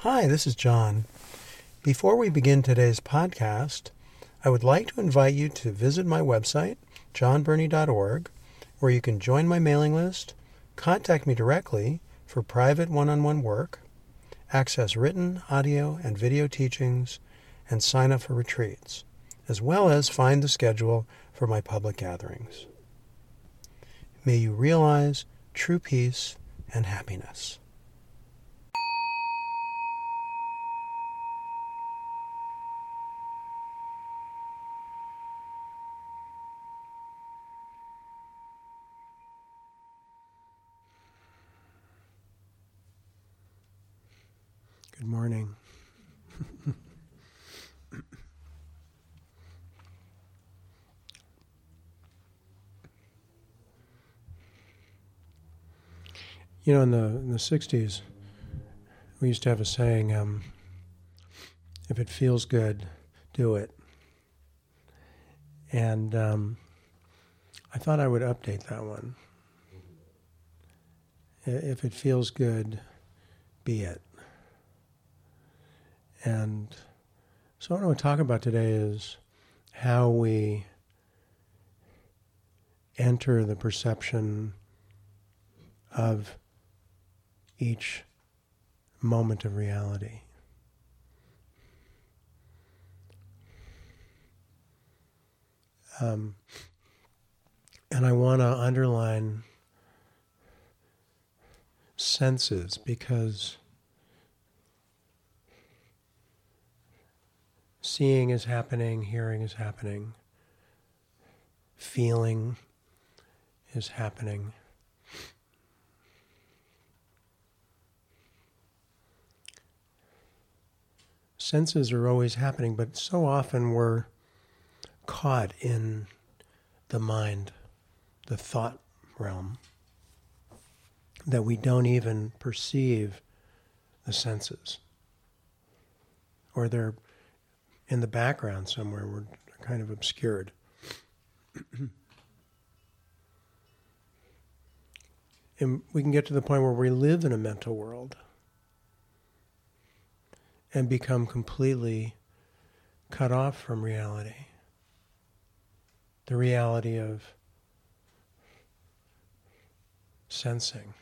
Hi, this is John. Before we begin today's podcast, I would like to invite you to visit my website, johnburney.org, where you can join my mailing list, contact me directly for private one-on-one work, access written, audio, and video teachings, and sign up for retreats, as well as find the schedule for my public gatherings. May you realize true peace and happiness. Good morning. You know, in the 60s, we used to have a saying, if it feels good, do it. And I thought I would update that one. If it feels good, be it. And so what I want to talk about today is how we enter the perception of each moment of reality. And I want to underline senses, because seeing is happening, hearing is happening, feeling is happening. Senses are always happening, but so often we're caught in the mind, the thought realm, that we don't even perceive the senses. Or they're in the background somewhere, we're kind of obscured. And we can get to the point where we live in a mental world and become completely cut off from reality. The reality of sensing.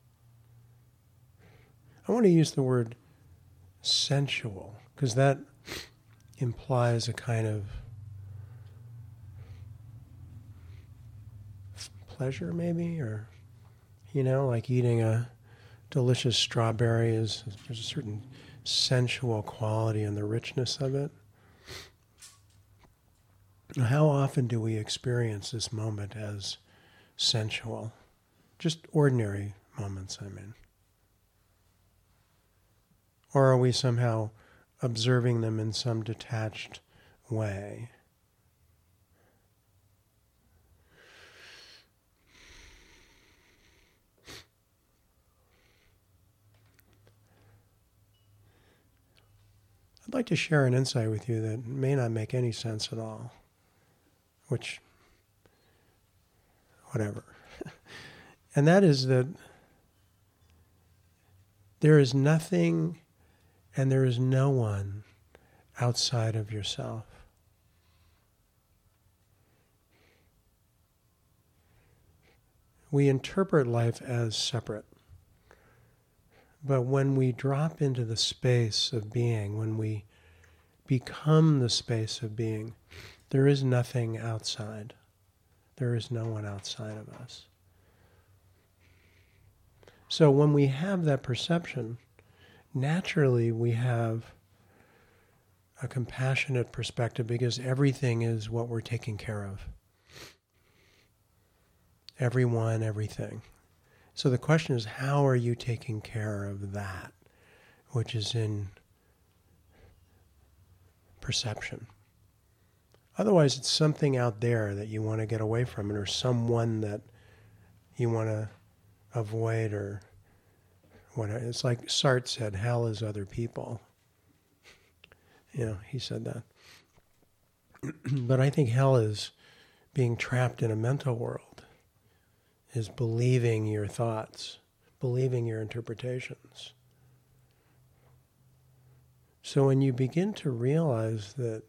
I want to use the word sensual, because that implies a kind of pleasure, maybe, or, like eating a delicious strawberry. There's a certain sensual quality in the richness of it. How often do we experience this moment as sensual? Just ordinary moments, I mean. Or are we somehow observing them in some detached way? I'd like to share an insight with you that may not make any sense at all, which, whatever. And that is that there is nothing and there is no one outside of yourself. We interpret life as separate. But when we drop into the space of being, when we become the space of being, there is nothing outside. There is no one outside of us. So when we have that perception, naturally we have a compassionate perspective, because everything is what we're taking care of. Everyone, everything. So the question is, how are you taking care of that which is in perception? Otherwise, it's something out there that you want to get away from, or someone that you want to avoid, or whatever. It's like Sartre said, hell is other people. He said that. But I think hell is being trapped in a mental world, is believing your thoughts, believing your interpretations. So when you begin to realize that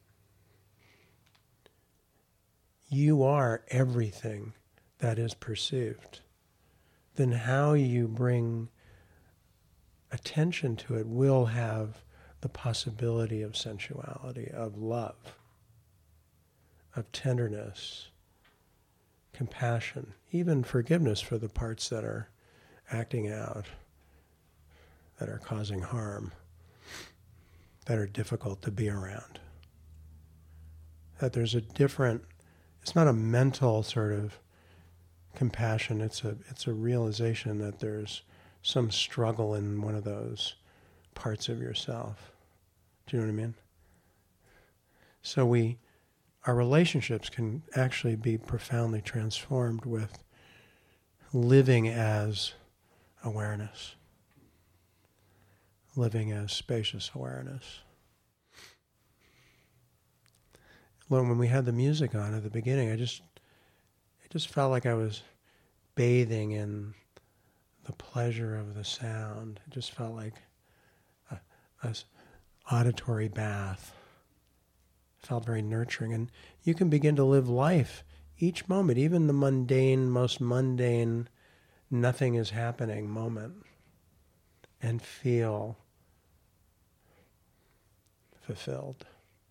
you are everything that is perceived, then how you bring attention to it will have the possibility of sensuality, of love, of tenderness, compassion, even forgiveness for the parts that are acting out, that are causing harm, that are difficult to be around. That there's a different, it's not a mental sort of compassion, it's a realization that there's some struggle in one of those parts of yourself. Do you know what I mean? So our relationships can actually be profoundly transformed with living as awareness, living as spacious awareness. When we had the music on at the beginning, it just felt like I was bathing in the pleasure of the sound. It just felt like a auditory bath. It felt very nurturing. And you can begin to live life each moment, even the most mundane, nothing is happening moment, and feel fulfilled.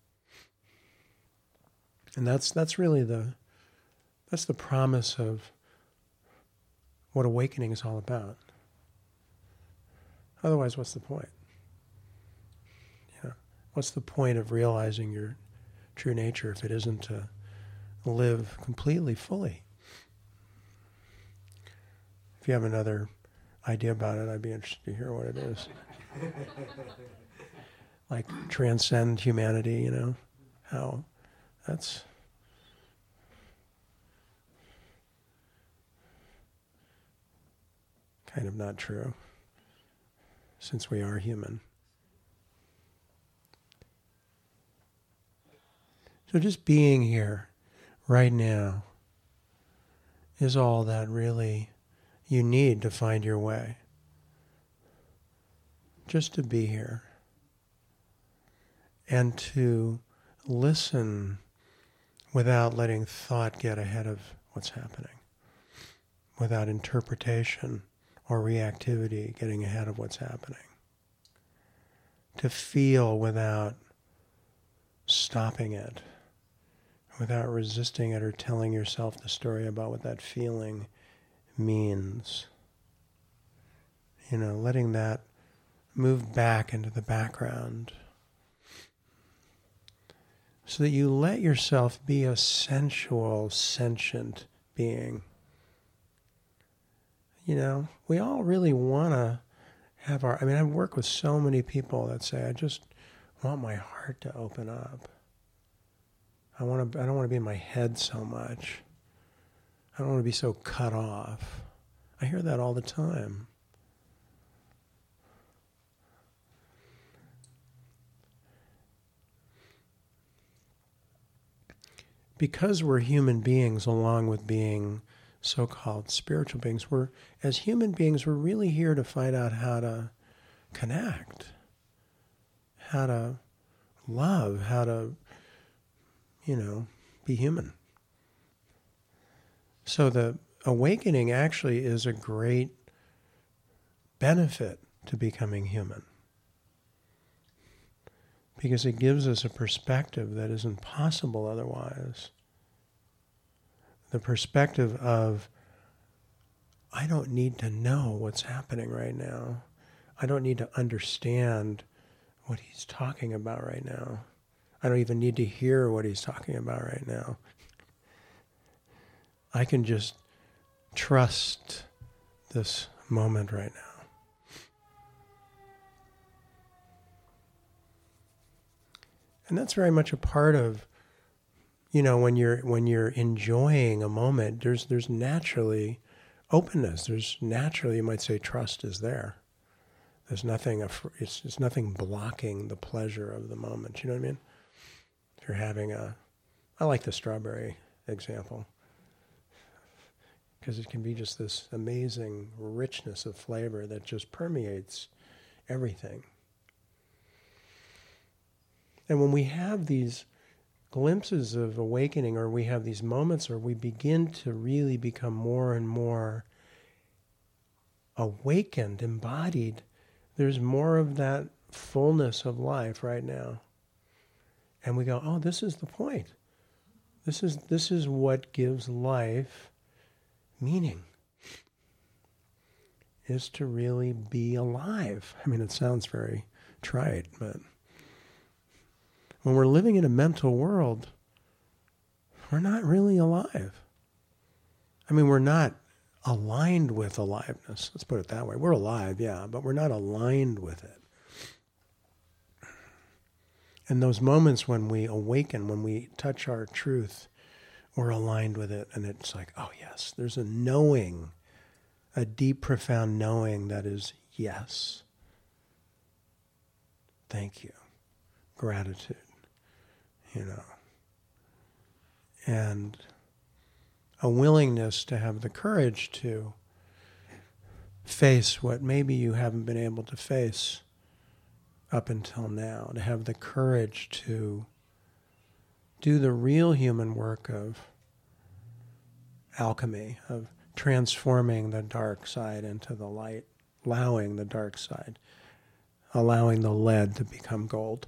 And that's really the promise of what awakening is all about. Otherwise, what's the point? What's the point of realizing your true nature if it isn't to live completely, fully? If you have another idea about it, I'd be interested to hear what it is. Like transcend humanity, how that's kind of not true, since we are human. So just being here right now is all that really you need to find your way. Just to be here and to listen without letting thought get ahead of what's happening, without interpretation or reactivity getting ahead of what's happening. To feel without stopping it, without resisting it or telling yourself the story about what that feeling means. Letting that move back into the background so that you let yourself be a sensual, sentient being. We all really want to have I work with so many people that say, I just want my heart to open up. I don't want to be in my head so much. I don't want to be so cut off. I hear that all the time. Because we're human beings, along with being so-called spiritual beings, as human beings, we're really here to find out how to connect, how to love, how to, be human. So the awakening actually is a great benefit to becoming human, because it gives us a perspective that isn't possible otherwise. The perspective of, I don't need to know what's happening right now. I don't need to understand what he's talking about right now. I don't even need to hear what he's talking about right now. I can just trust this moment right now. And that's very much a part of, when you're enjoying a moment, there's naturally openness. There's naturally, you might say, trust is there. There's nothing. It's nothing blocking the pleasure of the moment. You know what I mean? If you're having I like the strawberry example, because it can be just this amazing richness of flavor that just permeates everything. And when we have these glimpses of awakening, or we have these moments, or we begin to really become more and more awakened, embodied, there's more of that fullness of life right now. And we go, oh, this is the point. This is what gives life meaning, is to really be alive. I mean, it sounds very trite, but when we're living in a mental world, we're not really alive. I mean, we're not aligned with aliveness. Let's put it that way. We're alive, yeah, but we're not aligned with it. And those moments when we awaken, when we touch our truth, we're aligned with it. And it's like, oh yes, there's a knowing, a deep, profound knowing that is yes. Thank you. Gratitude, And a willingness to have the courage to face what maybe you haven't been able to face up until now, to have the courage to do the real human work of alchemy, of transforming the dark side into the light, allowing the dark side, allowing the lead to become gold.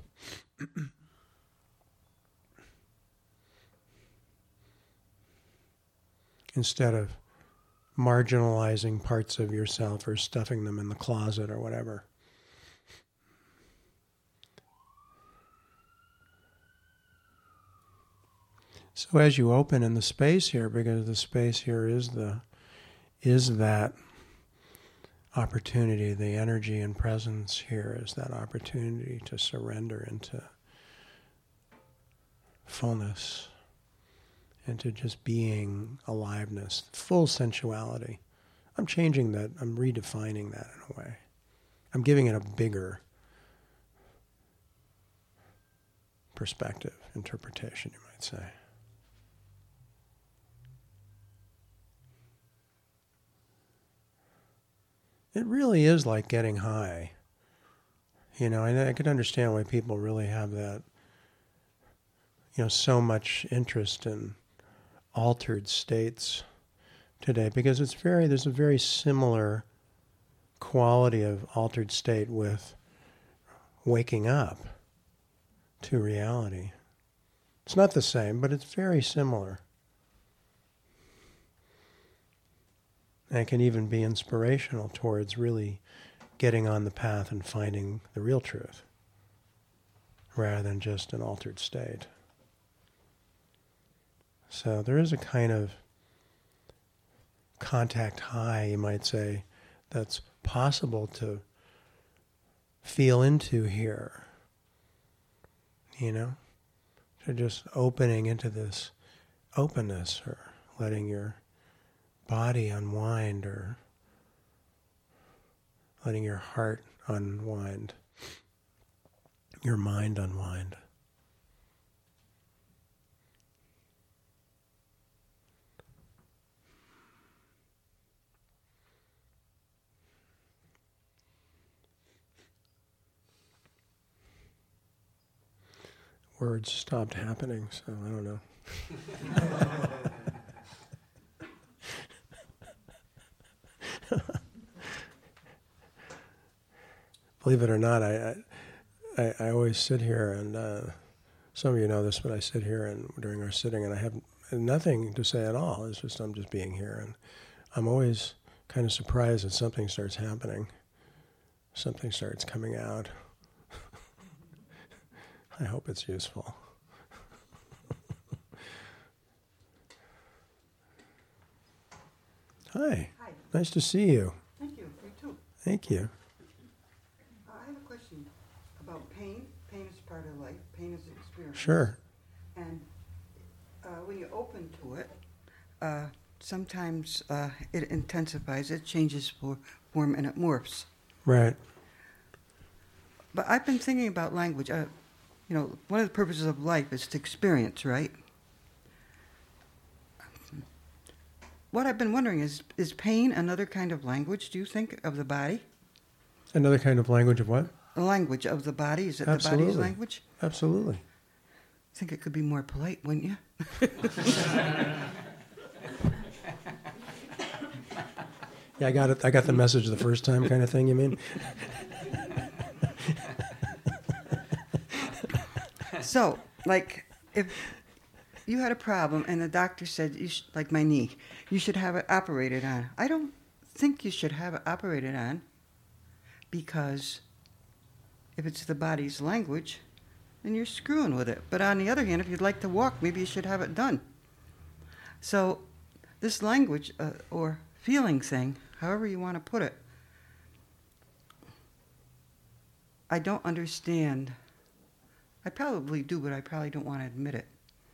Instead of marginalizing parts of yourself or stuffing them in the closet or whatever. So as you open in the space here, because the space here is that opportunity, the energy and presence here is that opportunity to surrender into fullness, into just being aliveness, full sensuality. I'm changing that, I'm redefining that in a way. I'm giving it a bigger perspective, interpretation, you might say. It really is like getting high. I could understand why people really have that, so much interest in altered states today, because there's a very similar quality of altered state with waking up to reality. It's not the same, but it's very similar. And it can even be inspirational towards really getting on the path and finding the real truth, rather than just an altered state. So there is a kind of contact high, you might say, that's possible to feel into here. To just opening into this openness, or letting your body unwind, or letting your heart unwind, your mind unwind. Words stopped happening, so I don't know. Believe it or not, I always sit here, and some of you know this, but I sit here and during our sitting, and I have nothing to say at all. It's just I'm just being here, and I'm always kind of surprised that something starts happening, something starts coming out. I hope it's useful. Hi. Hi. Nice to see you. Thank you. You too. Thank you. I have a question about pain. Pain is part of life. Pain is an experience. Sure. And when you open to it, sometimes it intensifies, it changes form, and it morphs. Right. But I've been thinking about language. One of the purposes of life is to experience, right? What I've been wondering is pain another kind of language, do you think, of the body? Another kind of language of what? language of the body? Is it the Absolutely. body's language? Absolutely. I think it could be more polite, wouldn't you? Yeah, I got it. I got the message the first time, kind of thing. You mean? So, like, if you had a problem and the doctor said, like my knee, you should have it operated on. I don't think you should have it operated on, because if it's the body's language, then you're screwing with it. But on the other hand, if you'd like to walk, maybe you should have it done. So this language or feeling thing, however you want to put it, I don't understand. I probably do, but I probably don't want to admit it.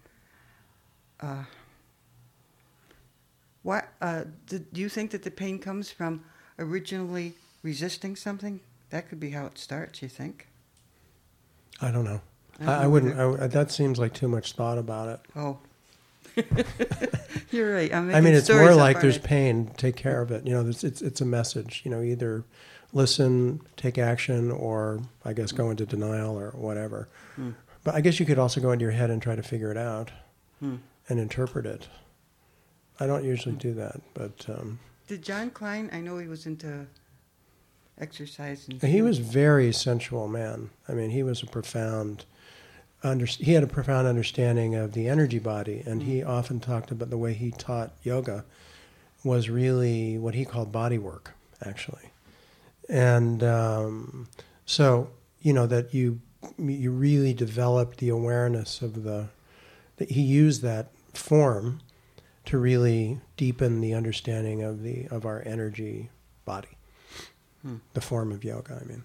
Do you think that the pain comes from originally resisting something? That could be how it starts, you think? I don't know. I I wouldn't. That seems like too much thought about it. Oh. You're right. I mean, it's stories more up, like aren't there's I? pain. Take care of it. You know, it's a message. You know, either listen, take action, or I guess go into denial or whatever. But I guess you could also go into your head and try to figure it out and interpret it. I don't usually do that, but Did John Klein, I know he was into exercise. And he was a very sensual man. I mean, he was a profound. He had a profound understanding of the energy body, and he often talked about the way he taught yoga was really what he called body work, actually. And so, you know, that you really developed the awareness of that he used that form to really deepen the understanding of our energy body, the form of yoga, I mean.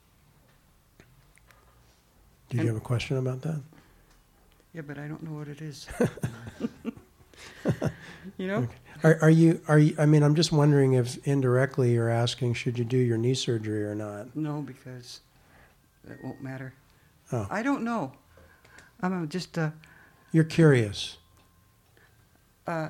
Did you have a question about that? Yeah, but I don't know what it is. You know? Okay. Are you? I mean, I'm just wondering if indirectly you're asking, should you do your knee surgery or not? No, because that won't matter. Oh. I don't know. I'm just... You're curious. I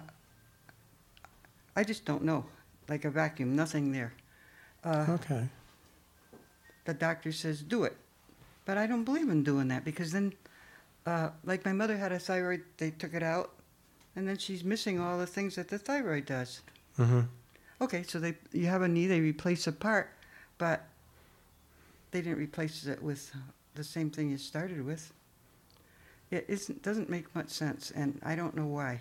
just don't know. Like a vacuum, nothing there. Okay. The doctor says, do it. But I don't believe in doing that, because then, like my mother had a thyroid, they took it out, and then she's missing all the things that the thyroid does. Mm-hmm. Okay, so you have a knee, they replace a part, but they didn't replace it with the same thing you started with. It doesn't make much sense, and I don't know why.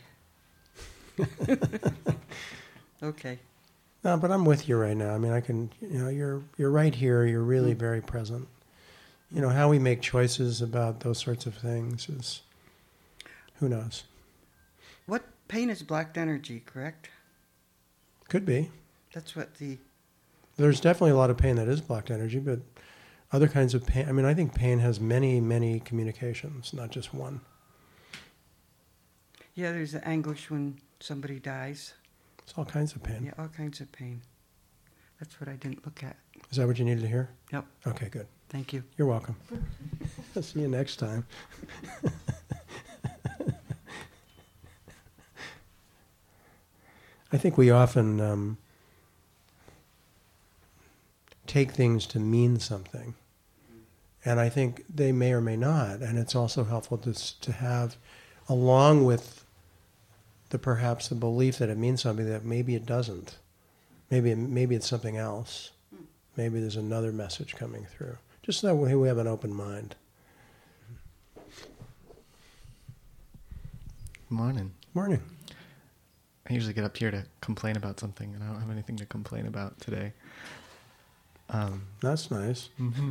Okay. No, but I'm with you right now. I mean, I can, you know, you're right here. You're really very present. You know, how we make choices about those sorts of things is, who knows? What pain is blocked energy, correct? Could be. That's what There's definitely a lot of pain that is blocked energy, but other kinds of pain, I mean, I think pain has many, many communications, not just one. Yeah, there's the anguish when somebody dies. It's all kinds of pain. Yeah, all kinds of pain. That's what I didn't look at. Is that what you needed to hear? Yep. Okay, good. Thank you. You're welcome. I'll see you next time. I think we often take things to mean something. And I think they may or may not. And it's also helpful to have, along with perhaps the belief that it means something, that maybe it doesn't. Maybe it's something else. Maybe there's another message coming through. Just that way we have an open mind. Morning. Morning. I usually get up here to complain about something, and I don't have anything to complain about today. That's nice.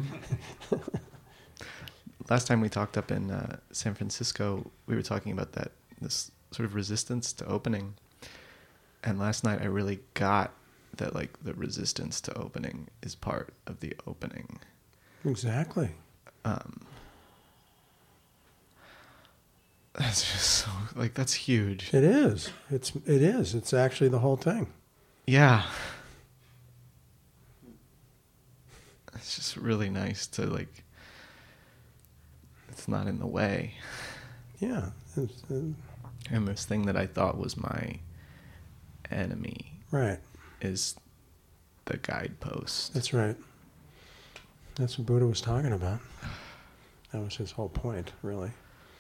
Last time we talked up in San Francisco, we were talking about this sort of resistance to opening. And last night I really got that, like, the resistance to opening is part of the opening. Exactly. That's just so, like, that's huge. It is. It is. It's actually the whole thing. Yeah. It's just really nice to, like, it's not in the way. Yeah. And this thing that I thought was my enemy Right. is the guidepost. That's right. That's what Buddha was talking about. That was his whole point, really.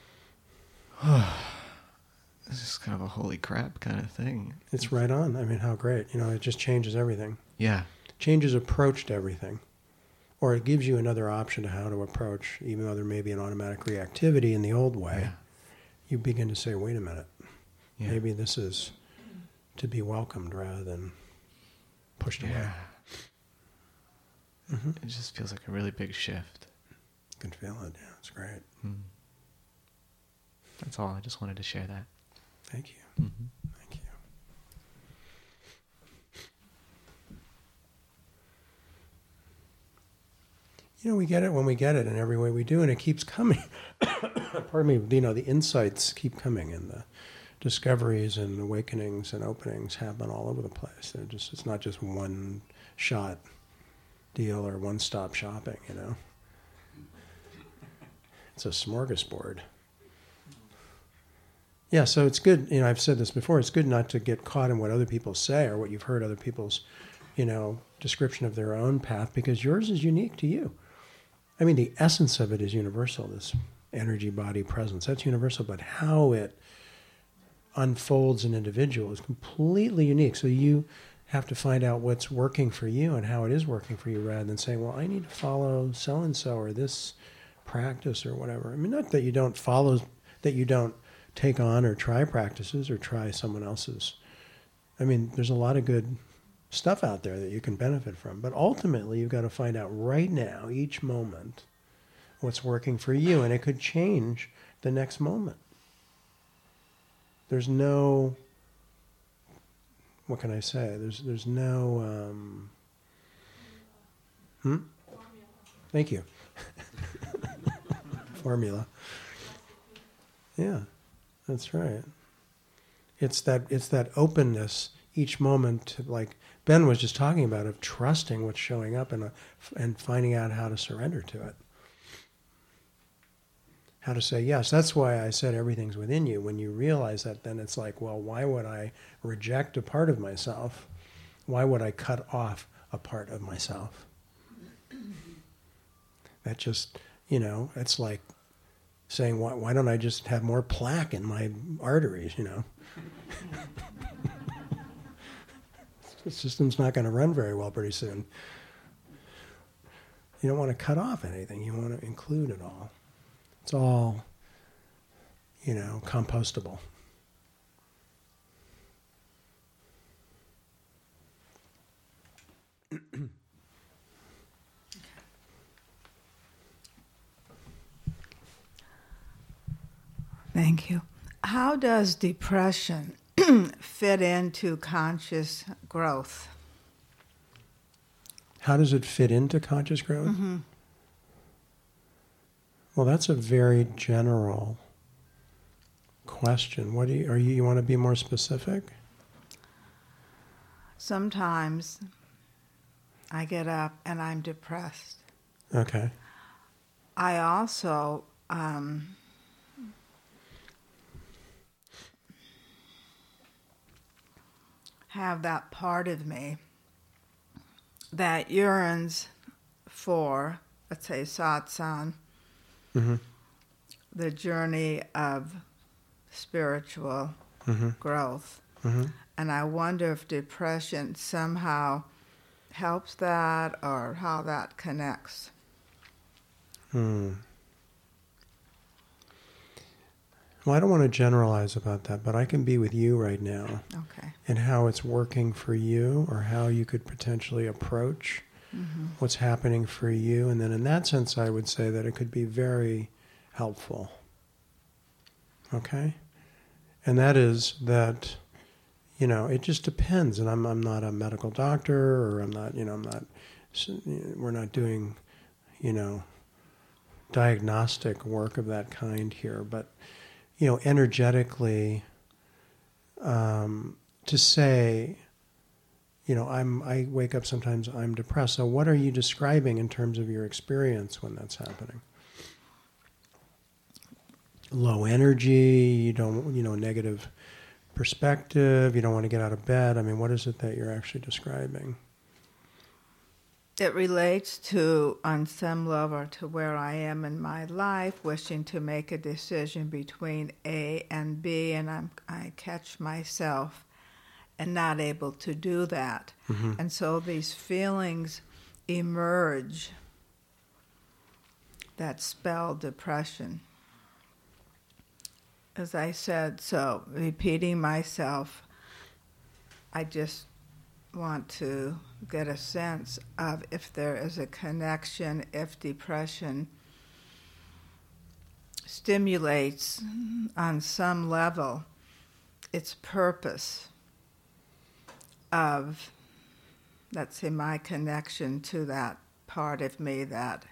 This is kind of a holy crap kind of thing. It's right on. I mean, how great. It just changes everything. Yeah. Changes approach to everything. Or it gives you another option to how to approach, even though there may be an automatic reactivity in the old way. Yeah. You begin to say, wait a minute. Yeah. Maybe this is to be welcomed rather than pushed away. Mm-hmm. It just feels like a really big shift. You can feel it. Yeah, it's great. That's all. I just wanted to share that. Thank you. Mm-hmm. Thank you. We get it when we get it in every way we do, and it keeps coming. Pardon me. The insights keep coming, and the discoveries and awakenings and openings happen all over the place. It's not just one shot deal or one stop shopping. It's a smorgasbord. Yeah, so it's good. I've said this before. It's good not to get caught in what other people say or what you've heard other people's, description of their own path, because yours is unique to you. I mean, the essence of it is universal. This energy, body, presence, that's universal. But how it unfolds an individual is completely unique. So you have to find out what's working for you and how it is working for you, rather than saying, well, I need to follow so and so or this practice or whatever. I mean, not that you don't follow, that you don't take on or try practices or try someone else's. I mean, there's a lot of good stuff out there that you can benefit from. But ultimately, you've got to find out right now, each moment, what's working for you. And it could change the next moment. There's no, what can I say? There's no, Thank you. Formula. Yeah. That's right. It's that openness each moment, like Ben was just talking about, of trusting what's showing up and finding out how to surrender to it. How to say yes. That's why I said everything's within you. When you realize that, then it's like, well, why would I reject a part of myself? Why would I cut off a part of myself? That just, it's like saying, why don't I just have more plaque in my arteries, The system's not going to run very well pretty soon. You don't want to cut off anything. You want to include it all. It's all, compostable. Thank you. How does depression fit into conscious growth? How does it fit into conscious growth? Mm-hmm. Well, that's a very general question. What do you want to be more specific? Sometimes I get up and I'm depressed. Okay. I also have that part of me that yearns for, let's say, satsang, the journey of spiritual growth. And I wonder if depression somehow helps that or how that connects. Well, I don't want to generalize about that, but I can be with you right now. Okay. And how it's working for you, or how you could potentially approach what's happening for you. And then in that sense, I would say that it could be very helpful. Okay? And that is that, it just depends. And I'm not a medical doctor, or I'm not, we're not doing, diagnostic work of that kind here. But, energetically, to say, I wake up sometimes, I'm depressed. So what are you describing in terms of your experience when that's happening? Low energy, you don't, negative perspective, you don't want to get out of bed. I mean, what is it that you're actually describing? It relates to, on some level, to where I am in my life, wishing to make a decision between A and B, and I catch myself and not able to do that. Mm-hmm. And so these feelings emerge that spell depression. As I said, so repeating myself, I just want to get a sense of if there is a connection, if depression stimulates on some level its purpose of, let's say, my connection to that part of me that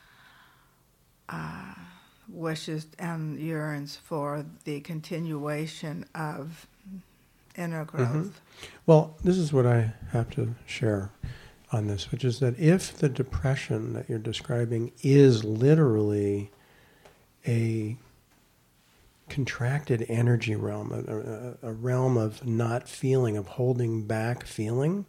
wishes and yearns for the continuation of inner growth. Mm-hmm. Well, this is what I have to share on this, which is that if the depression that you're describing is literally a contracted energy realm, a realm of not feeling, of holding back feeling,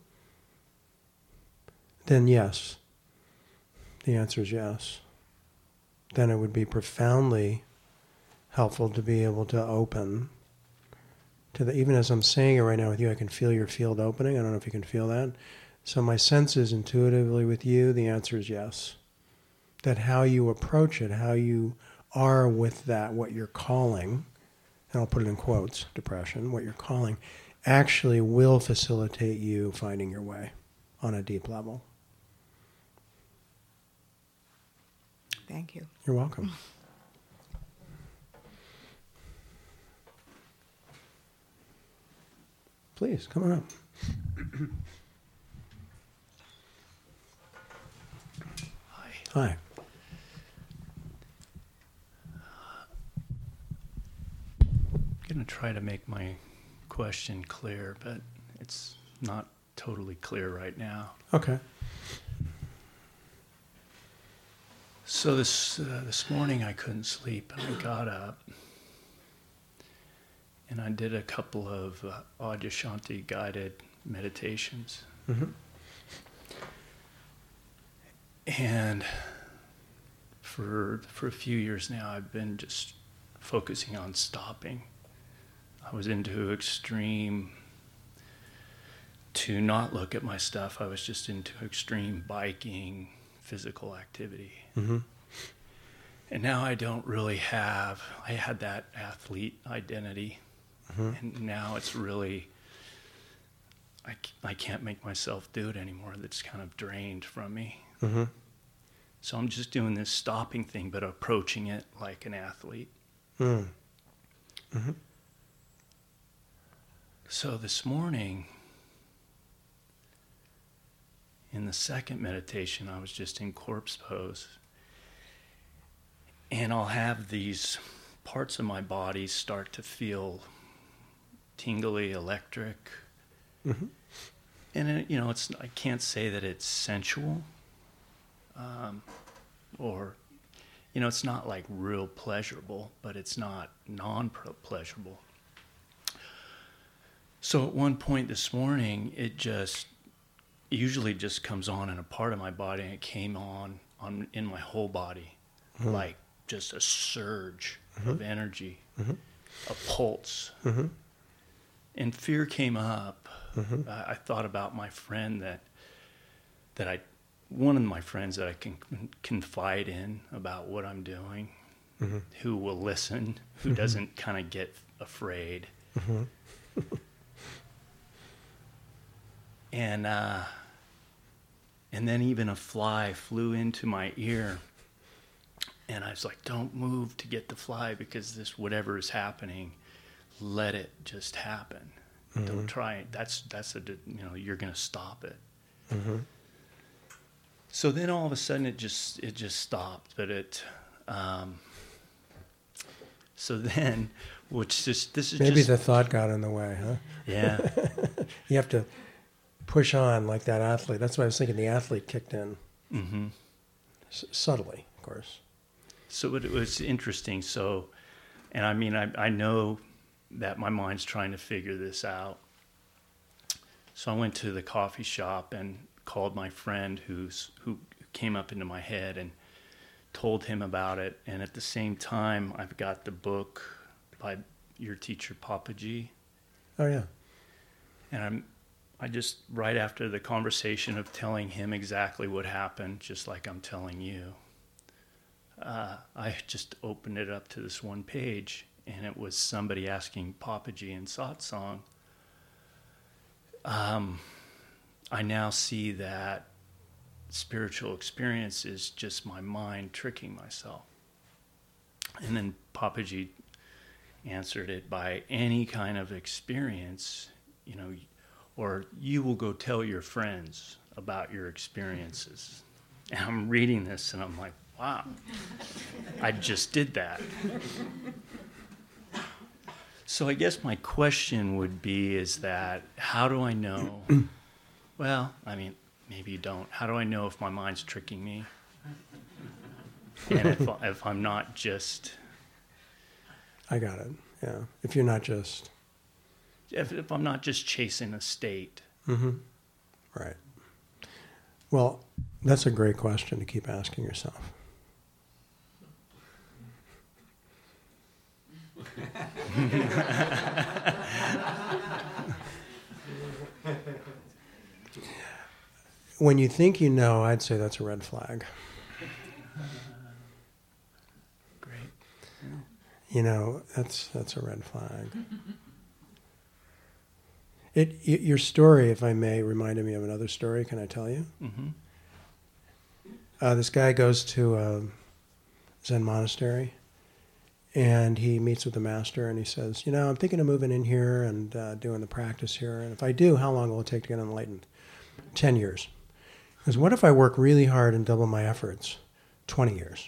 then yes, the answer is yes. Then it would be profoundly helpful to be able to open to the, even as I'm saying it right now with you, I can feel your field opening. I don't know if you can feel that. So my sense is intuitively with you, the answer is yes. That how you approach it, how you are with that, what you're calling, and I'll put it in quotes, depression, what you're calling, actually will facilitate you finding your way on a deep level. Thank you. You're welcome. Please, come on up. Hi. I'm going to try to make my question clear, but it's not totally clear right now. Okay. So this morning I couldn't sleep, and I got up, and I did a couple of Adyashanti guided meditations. Mm-hmm. And for a few years now, I've been just focusing on stopping. I was into extreme to not look at my stuff. I was just into extreme biking, physical activity. Mm-hmm. And now I don't really have, I had that athlete identity. Mm-hmm. And now it's really, I can't make myself do it anymore. That's kind of drained from me. Mm-hmm. So I'm just doing this stopping thing, but approaching it like an athlete. Mm. Mm-hmm. So this morning, in the second meditation, I was just in corpse pose. And I'll have these parts of my body start to feel tingly, electric. Mm-hmm. And it, it's, I can't say that it's sensual, or, it's not like real pleasurable, but it's not non-pleasurable. So at one point this morning, it usually just comes on in a part of my body, and it came on in my whole body, Mm-hmm. like just a surge Mm-hmm. of energy, Mm-hmm. a pulse. Mm-hmm. And fear came up. Mm-hmm. I thought about my friend one of my friends that I can confide in about what I'm doing, Mm-hmm. who will listen, who Mm-hmm. doesn't kind of get afraid. Mm-hmm. And then even a fly flew into my ear, and I was like, don't move to get the fly, because this, whatever is happening, let it just happen. Mm-hmm. Don't try it. That's you're going to stop it. Mm-hmm. So then all of a sudden it just stopped, but so then, this is Maybe just, the thought got in the way, huh? yeah. You have to push on like that athlete. That's why I was thinking the athlete kicked in Mm-hmm. subtly, of course. So it was interesting. So, and I mean, I know that my mind's trying to figure this out. So I went to the coffee shop, and called my friend who came up into my head and told him about it. And at the same time, I've got the book by your teacher, Papa G. Oh, yeah. And I just, right after the conversation of telling him exactly what happened, just like I'm telling you, I just opened it up to this one page, and it was somebody asking Papa G in Satsang, I now see that spiritual experience is just my mind tricking myself. And then Papa G answered it by any kind of experience, or you will go tell your friends about your experiences. And I'm reading this and I'm like, wow, I just did that. So I guess my question would be is that, how do I know? Well, I mean, maybe you don't. How do I know if my mind's tricking me? And if I'm not just... I got it, yeah. If you're not just... If I'm not just chasing a state. Mm-hmm. Right. Well, that's a great question to keep asking yourself. When you think you know, I'd say that's a red flag. Great. That's a red flag. Your story, if I may, reminded me of another story. Can I tell you? Mm-hmm. This guy goes to a Zen monastery, and he meets with the master, and he says, I'm thinking of moving in here and doing the practice here, and if I do, how long will it take to get enlightened? 10 years. He goes, what if I work really hard and double my efforts? 20 years.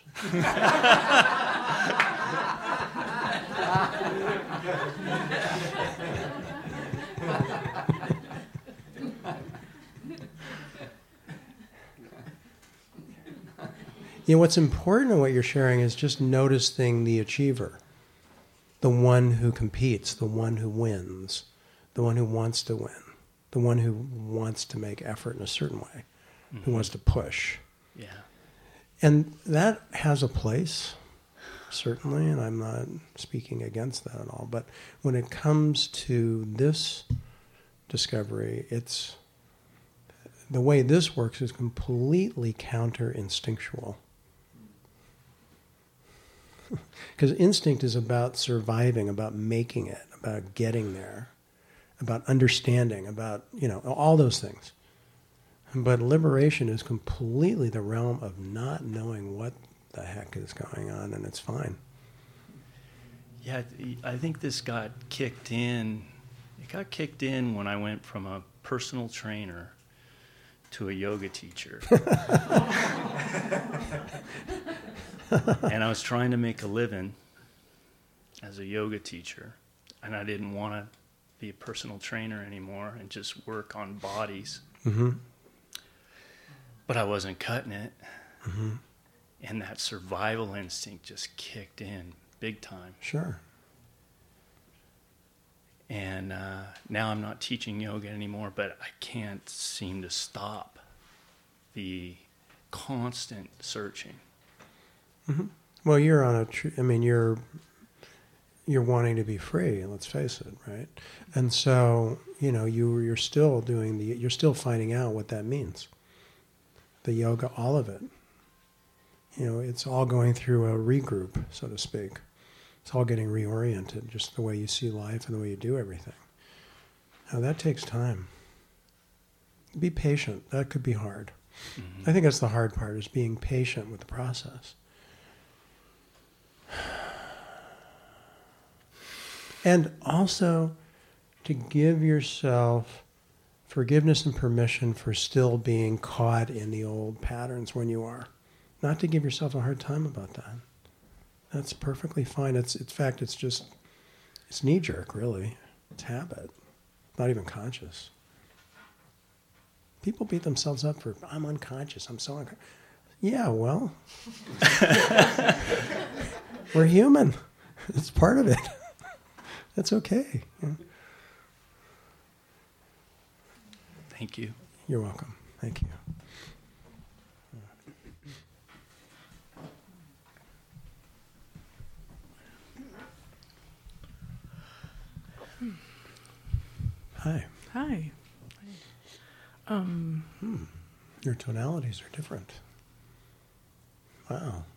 What's important in what you're sharing is just noticing the achiever, the one who competes, the one who wins, the one who wants to win, the one who wants to make effort in a certain way, who wants to push. Yeah. And that has a place, certainly, and I'm not speaking against that at all. But when it comes to this discovery, the way this works is completely counter-instinctual. Because instinct is about surviving, about making it, about getting there, about understanding, about, all those things. But liberation is completely the realm of not knowing what the heck is going on, and it's fine. Yeah, I think this got kicked in. It got kicked in when I went from a personal trainer to a yoga teacher. And I was trying to make a living as a yoga teacher, and I didn't want to be a personal trainer anymore and just work on bodies. Mm-hmm. But I wasn't cutting it. Mm-hmm. And that survival instinct just kicked in big time. Sure. And now I'm not teaching yoga anymore, but I can't seem to stop the constant searching. Mm-hmm. Well, you're on you're wanting to be free, let's face it, right? And so, you're still you're still finding out what that means. The yoga, all of it. It's all going through a regroup, so to speak. It's all getting reoriented, just the way you see life and the way you do everything. Now, that takes time. Be patient. That could be hard. Mm-hmm. I think that's the hard part, is being patient with the process. And also to give yourself forgiveness and permission for still being caught in the old patterns when you are. Not to give yourself a hard time about that. That's perfectly fine. In fact, it's knee-jerk, really. It's habit. Not even conscious. People beat themselves up for, I'm unconscious, I'm so unconscious. Yeah, well, we're human. It's part of it. That's okay. Yeah. Thank you. You're welcome. Thank you. Hi. Hi. Your tonalities are different. Wow.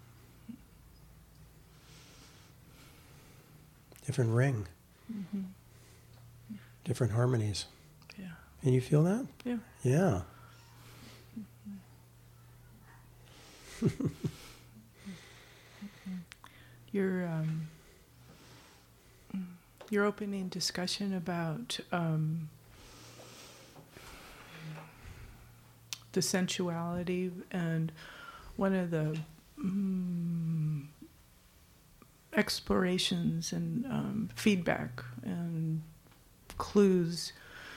Different ring. Mm-hmm. Different harmonies. Yeah. Can you feel that? Yeah. Yeah. Your opening discussion about the sensuality, and one of the explorations and feedback and clues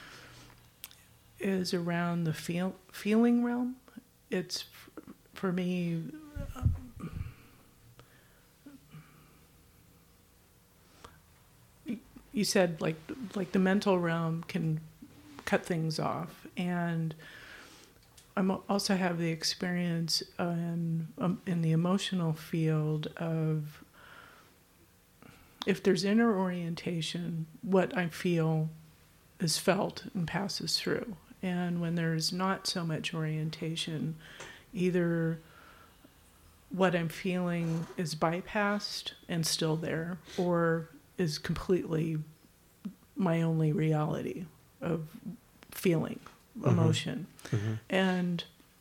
is around the feeling realm. It's for me. You said like the mental realm can cut things off, and I also have the experience in the emotional field of if there's inner orientation, what I feel is felt and passes through, and when there's not so much orientation, either what I'm feeling is bypassed and still there, or is completely my only reality of feeling, emotion. Mm-hmm. And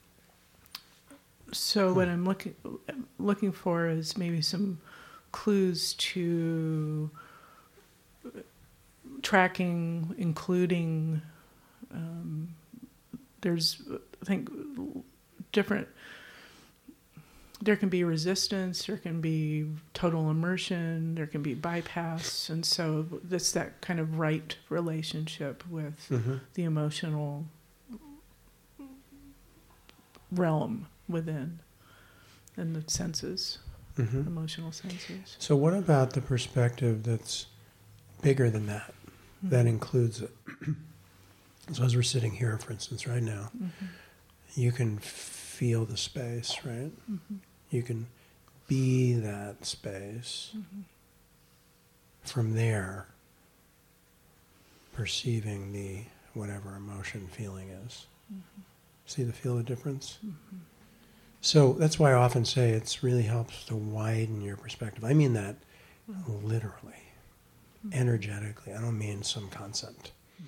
so what I'm looking for is maybe some clues to tracking, including there's, I think, there can be resistance, there can be total immersion, there can be bypass, and so that's that kind of right relationship with the emotional realm within, and the senses, emotional senses. So what about the perspective that's bigger than that, that includes it? So as we're sitting here, for instance, right now, you can feel the space, right? You can be that space. From there, perceiving the whatever emotion, feeling is. Feel the difference? So that's why I often say it really helps to widen your perspective. I mean that literally, energetically. I don't mean some concept.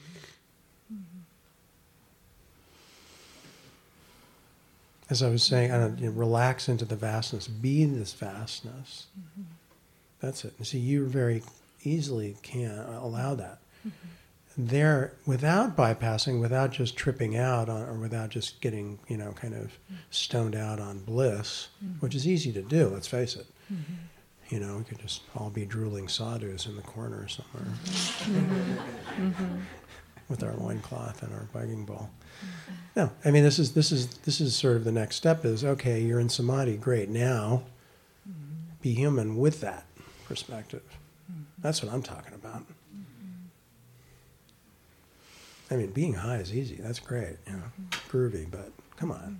As I was saying, relax into the vastness. Be this vastness. That's it. You see, you very easily can allow that. There, without bypassing, without just tripping out, or without just getting, kind of stoned out on bliss, which is easy to do, let's face it. We could just all be drooling sadhus in the corner somewhere with our loincloth and our begging bowl. No, I mean, this is sort of the next step is, okay, you're in samadhi, great. Now, be human with that perspective. That's what I'm talking about. I mean, being high is easy. That's great, groovy, but come on.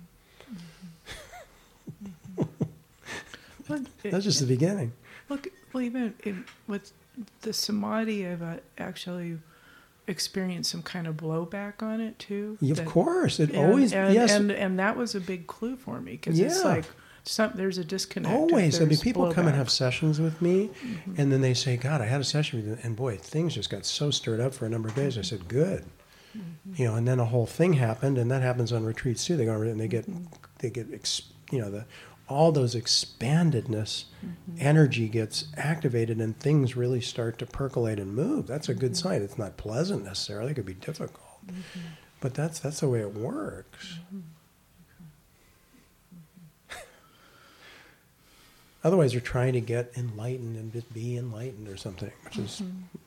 That's just the beginning. Look, well, even with the samadhi, I've actually experienced some kind of blowback on it too. Of course, yes. And that was a big clue for me, because it's like there's a disconnect. Always. I mean, people come and have sessions with me, and then they say, God, I had a session with you, and boy, things just got so stirred up for a number of days. I said, good. And then a whole thing happened, and that happens on retreats too. They go and they get all those expandedness, energy gets activated, and things really start to percolate and move. That's a good sign. It's not pleasant necessarily. It could be difficult, but that's the way it works. Otherwise, you're trying to get enlightened and just be enlightened or something, which is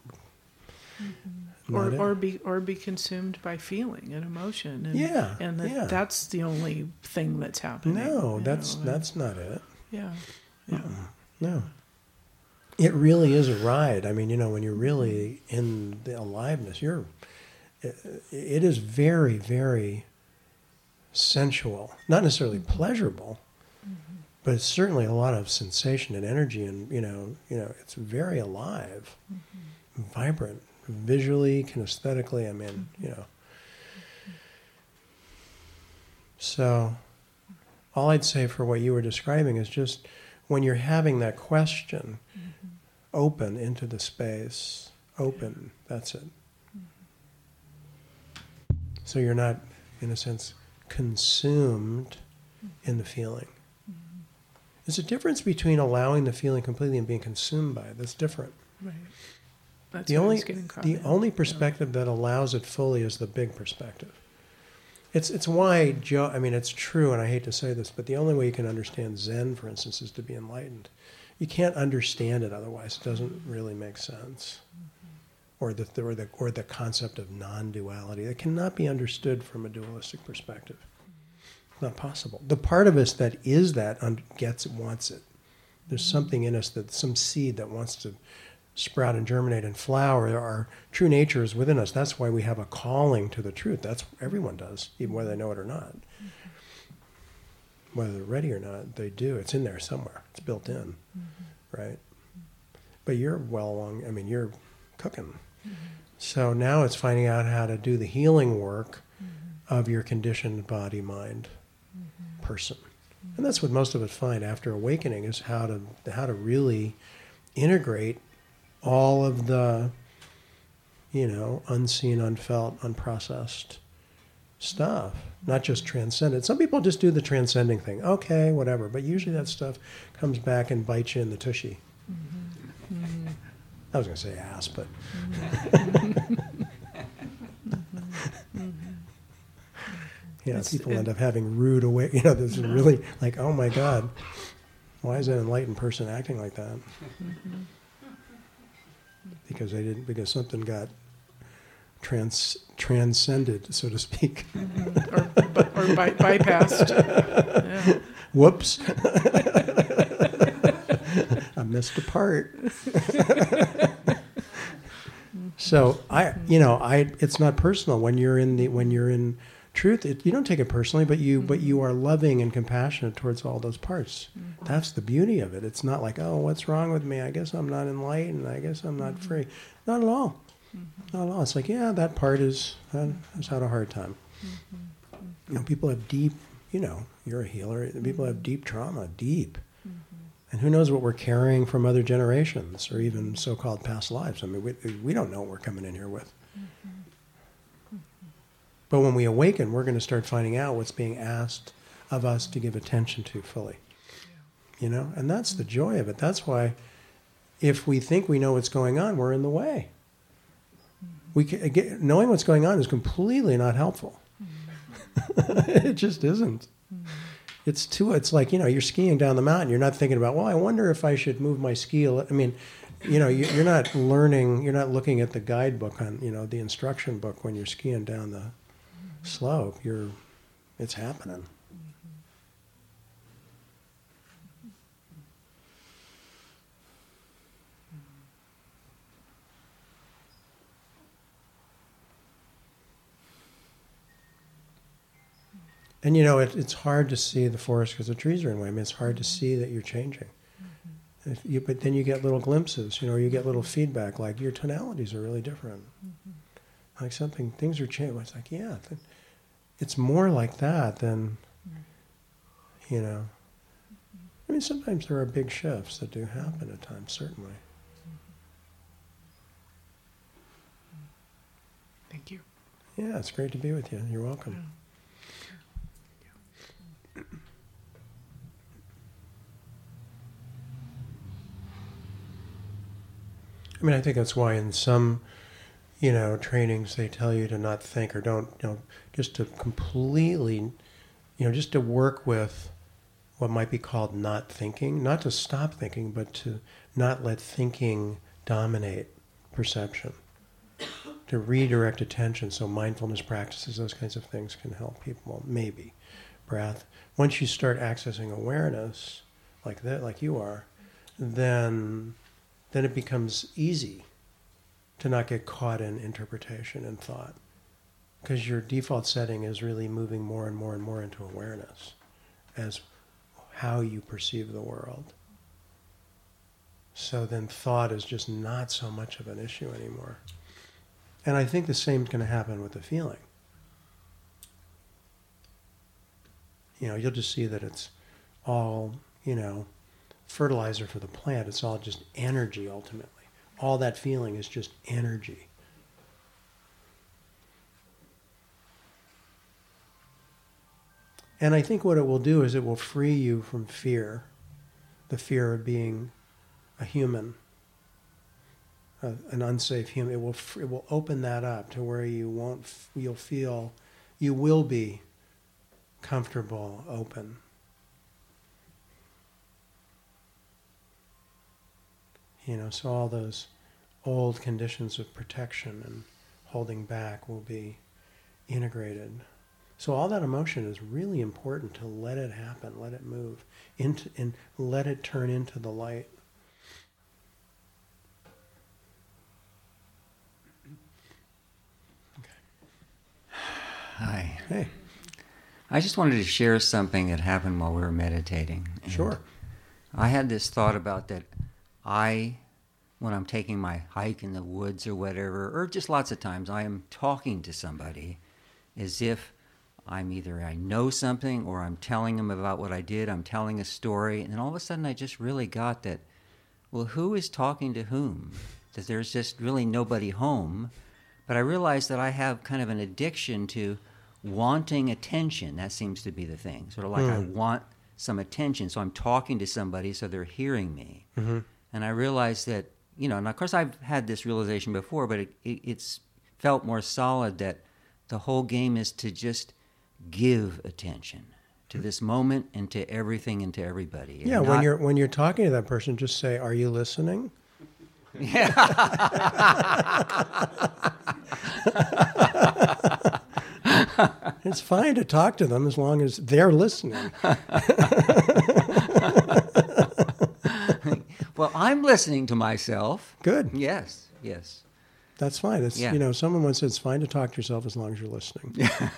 or be consumed by feeling and emotion, and that's the only thing that's happening. No, that's not it. Yeah. No. It really is a ride. I mean, when you're really in the aliveness, it is very, very sensual, not necessarily pleasurable, but it's certainly a lot of sensation and energy, and it's very alive, vibrant, visually, kinesthetically. I mean, So, all I'd say for what you were describing is just when you're having that question, open into the space, open. That's it. So you're not, in a sense, consumed in the feeling. There's a difference between allowing the feeling completely and being consumed by it. That's different. Right. That's The what I only was getting caught the in. only perspective that allows it fully is the big perspective. It's why it's true, and I hate to say this, but the only way you can understand Zen, for instance, is to be enlightened. You can't understand it otherwise. It doesn't really make sense. Or the concept of non-duality. It cannot be understood from a dualistic perspective. It's not possible. The part of us that is that wants it. There's something in us, some seed that wants to sprout and germinate and flower. Our true nature is within us. That's why we have a calling to the truth. That's everyone does, even whether they know it or not. Whether they're ready or not, they do. It's in there somewhere. It's built in, right? But you're well along. I mean, you're cooking. So now it's finding out how to do the healing work of your conditioned body, mind, person. And that's what most of us find after awakening, is how to really integrate all of the, unseen, unfelt, unprocessed stuff, not just transcendent. Some people just do the transcending thing. Okay, whatever. But usually that stuff comes back and bites you in the tushy. I was going to say ass, but... people end up having rude this is really like, oh my God, why is that enlightened person acting like that? Because something got transcended, so to speak. or bypassed. Yeah. Whoops. I missed a part. So it's not personal when you're in truth. You don't take it personally, but you are loving and compassionate towards all those parts. That's the beauty of it. It's not like, oh, what's wrong with me? I guess I'm not enlightened. I guess I'm not free. Not at all. Not at all. It's like, yeah, that part has had a hard time. People have deep. You're a healer. People have deep trauma, deep. And who knows what we're carrying from other generations or even so-called past lives. I mean, we don't know what we're coming in here with. But when we awaken, we're going to start finding out what's being asked of us to give attention to fully. And that's the joy of it. That's why if we think we know what's going on, we're in the way. Knowing what's going on is completely not helpful. It just isn't. It's like, you're skiing down the mountain. You're not thinking about, well, I wonder if I should move my ski. I mean, you're not learning, you're not looking at the guidebook on, the instruction book when you're skiing down the slope. It's happening. And it's hard to see the forest because the trees are in the way. I mean, it's hard to see that you're changing. But then you get little glimpses, you get little feedback, like your tonalities are really different. Like things are changing. It's like, yeah, it's more like that than, I mean, sometimes there are big shifts that do happen at times, certainly. Thank you. Yeah, it's great to be with you. You're welcome. I mean, I think that's why in some, trainings they tell you to not think or don't, just to completely, just to work with what might be called not thinking, not to stop thinking, but to not let thinking dominate perception, to redirect attention. So mindfulness practices, those kinds of things can help people, maybe. Breath. Once you start accessing awareness like that, like you are, then it becomes easy to not get caught in interpretation and thought. because your default setting is really moving more and more and more into awareness as how you perceive the world. So then thought is just not so much of an issue anymore. And I think the same is going to happen with the feeling. You'll just see that it's all, fertilizer for the plant. It's all just energy ultimately. All that feeling is just energy. And I think what it will do is it will free you from fear, the fear of being a human, an unsafe human. It will open that up to where you'll feel, you will be comfortable, open. So all those old conditions of protection and holding back will be integrated. So all that emotion is really important to let it happen, let it move, and let it turn into the light. Hi. Hey. I just wanted to share something that happened while we were meditating. And Sure. I had this thought about that when I'm taking my hike in the woods or whatever, or just lots of times, I am talking to somebody as if I know something or I'm telling them about what I did, I'm telling a story, and then all of a sudden I just really got that, well, who is talking to whom? That there's just really nobody home. But I realized that I have kind of an addiction to wanting attention. That seems to be the thing. Sort of like I want some attention, so I'm talking to somebody so they're hearing me. Mm-hmm. And I realized that, and of course I've had this realization before, but it's felt more solid that the whole game is to just give attention to this moment and to everything and to everybody. Yeah, when you're talking to that person, just say, "Are you listening?" Yeah. It's fine to talk to them as long as they're listening. Well, I'm listening to myself. Good. Yes. That's fine. It's someone once said it's fine to talk to yourself as long as you're listening.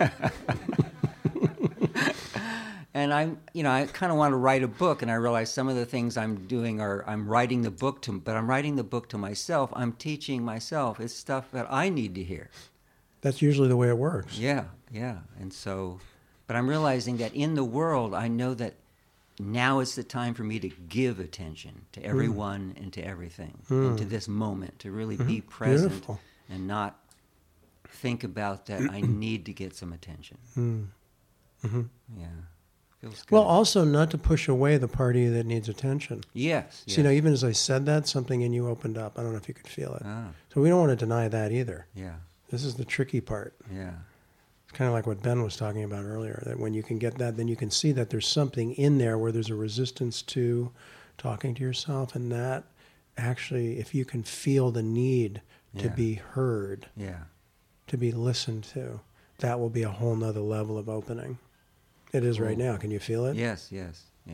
And I kind of want to write a book, and I realize some of the things I'm doing I'm writing the book but I'm writing the book to myself. I'm teaching myself. It's stuff that I need to hear. That's usually the way it works. Yeah. And so, but I'm realizing that in the world, I know that now is the time for me to give attention to everyone and to everything, and to this moment, to really be present. Beautiful. And not think about that I need to get some attention. Mm-hmm. Yeah. Feels good. Well, also not to push away the party that needs attention. Yes. So, even as I said that, something in you opened up. I don't know if you could feel it. Ah. So we don't want to deny that either. Yeah. This is the tricky part. Yeah. It's kind of like what Ben was talking about earlier, that when you can get that, then you can see that there's something in there where there's a resistance to talking to yourself, and that actually, if you can feel the need to be heard, to be listened to, that will be a whole nother level of opening. It is right now. Can you feel it? Yes. Yeah.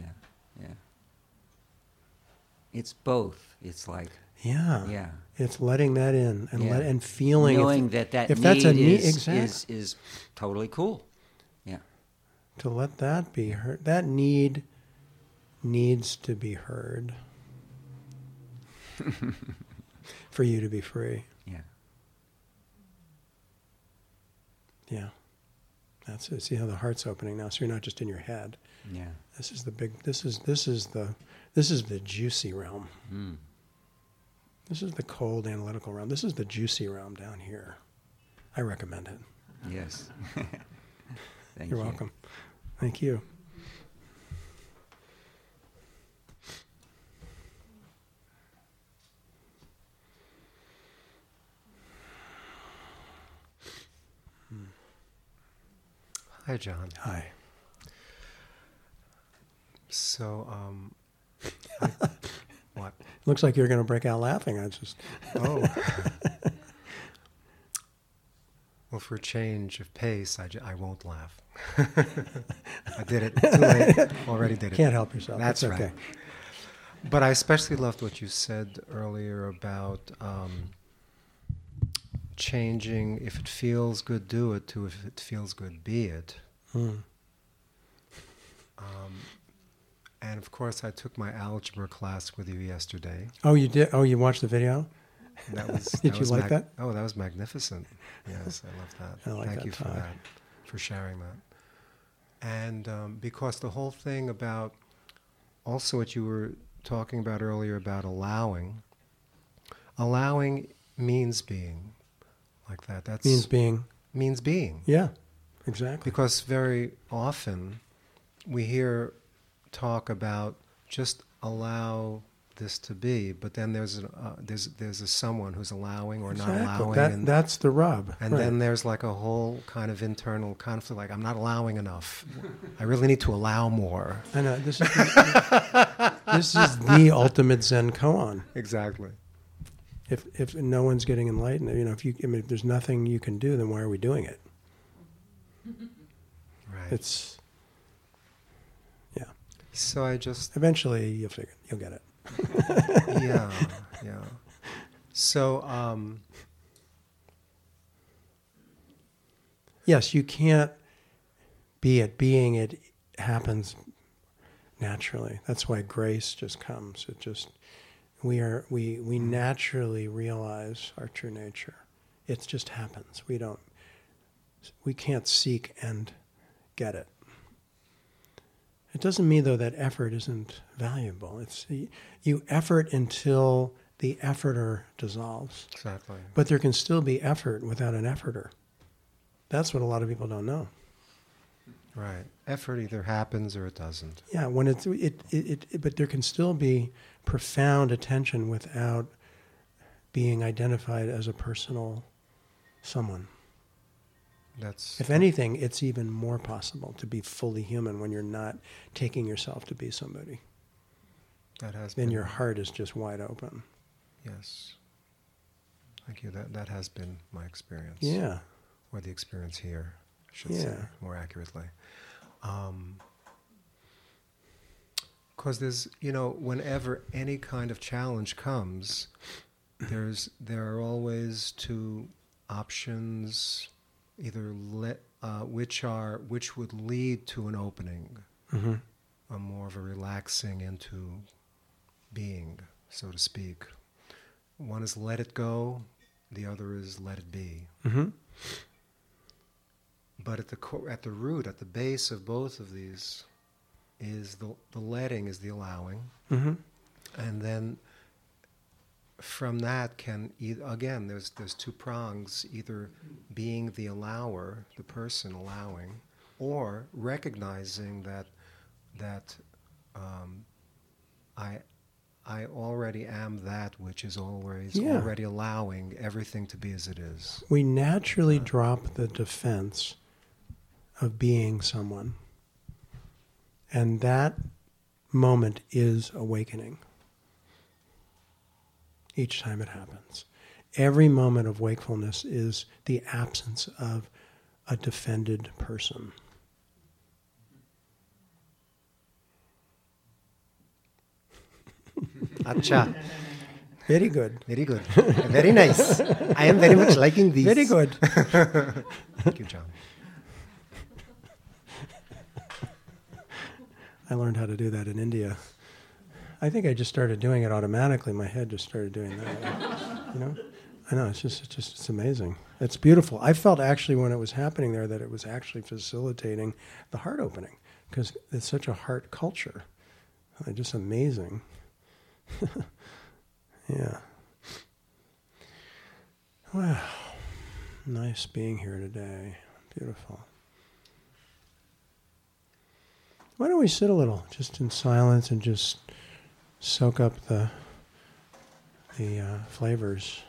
It's both. It's like Yeah. It's letting that in and and feeling knowing that if need that's a need is totally cool. Yeah. To let that be heard. That need needs to be heard for you to be free. Yeah. Yeah. That's it. See how the heart's opening now, so you're not just in your head. Yeah. This is the juicy realm. This is the cold analytical realm. This is the juicy realm down here. I recommend it. Yes. Thank You're you. welcome. Thank you. Hi, John. Hi. So, what? Looks like you're going to break out laughing. Oh. Well, for a change of pace, I won't laugh. I did it. Too late. Already did it. Can't help yourself. That's It's okay. right. But I especially loved what you said earlier about changing, if it feels good, do it, to if it feels good, be it. Mm. And of course, I took my algebra class with you yesterday. Oh, you did? Oh, you watched the video? That was. Did that you was like that? Oh, that was magnificent. Yes, I love that. I like Thank that you for talk. that, for sharing that. And because the whole thing about, also what you were talking about earlier about allowing means being, like that. That's Means being. means being. Yeah, exactly. Because very often we hear talk about just allow this to be, but then there's a someone who's allowing or not allowing. That's the rub. And right. then there's like a whole kind of internal conflict, like I'm not allowing enough. I really need to allow more. I know this is the ultimate Zen koan. Exactly. If no one's getting enlightened, if there's nothing you can do, then why are we doing it? Right. It's So I just eventually you'll get it. yeah. So Yes, you can't be it. Being it happens naturally. That's why grace just comes. It just we naturally realize our true nature. It just happens. We can't seek and get it. It doesn't mean though that effort isn't valuable. It's you effort until the efforter dissolves. exactly. But there can still be effort without an efforter. That's what a lot of people don't know. Right. Effort either happens or it doesn't. Yeah, when but there can still be profound attention without being identified as a personal someone. That's If anything, it's even more possible to be fully human when you're not taking yourself to be somebody. that has Then been your heart is just wide open. Yes. Thank you. That has been my experience. Yeah. Or the experience here, I should say, Yeah. more accurately. Because there's, whenever any kind of challenge comes, there are always two options, either which would lead to an opening, Mm-hmm. a more of a relaxing into being, so to speak. One is let it go, the other is let it be. Mm-hmm. But at the root, at the base of both of these, is the letting, is the allowing, Mm-hmm. and then from that again, there's two prongs: either being the allower, the person allowing, or recognizing that I already am that which is always Yeah. already allowing everything to be as it is. We naturally drop the defense of being someone. And that moment is awakening. Each time it happens. Every moment of wakefulness is the absence of a defended person. Acha. Very good. Very good. Very nice. I am very much liking these. Very good. Thank you, John. I learned how to do that in India. I think I just started doing it automatically. My head just started doing that. I know, it's amazing. It's beautiful. I felt actually when it was happening there that it was actually facilitating the heart opening because it's such a heart culture. Just amazing. Yeah. Wow. Nice being here today. Beautiful. Why don't we sit a little, just in silence, and just soak up the flavors.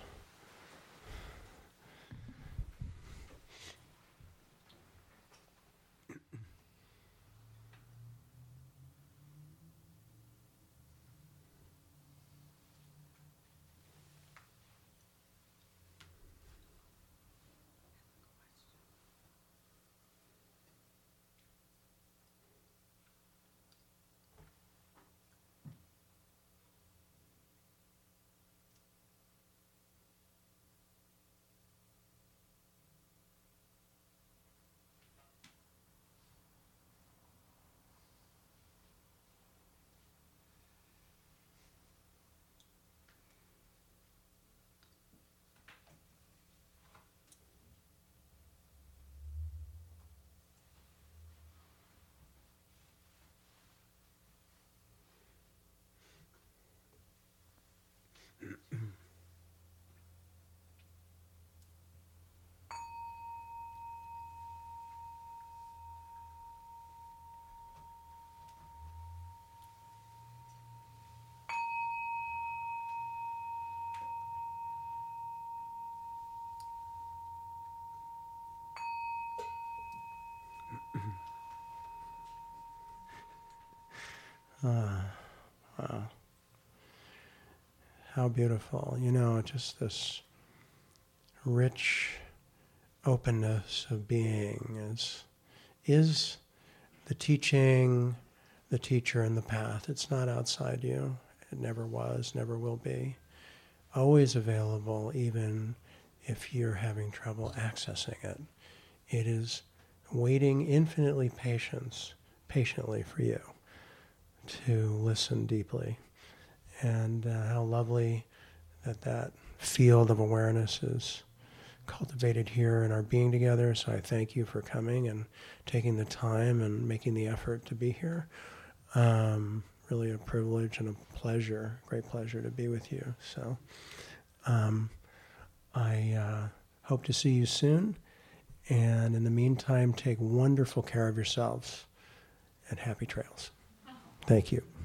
Wow. How beautiful. You know, just this rich openness of being is the teaching, the teacher, and the path. It's not outside you. It never was, never will be. Always available, even if you're having trouble accessing it. It is waiting infinitely patiently for you to listen deeply. And how lovely that field of awareness is cultivated here in our being together. So I thank you for coming and taking the time and making the effort to be here. Really a privilege and a pleasure, great pleasure to be with you. So I hope to see you soon. And in the meantime, take wonderful care of yourselves and happy trails. Thank you.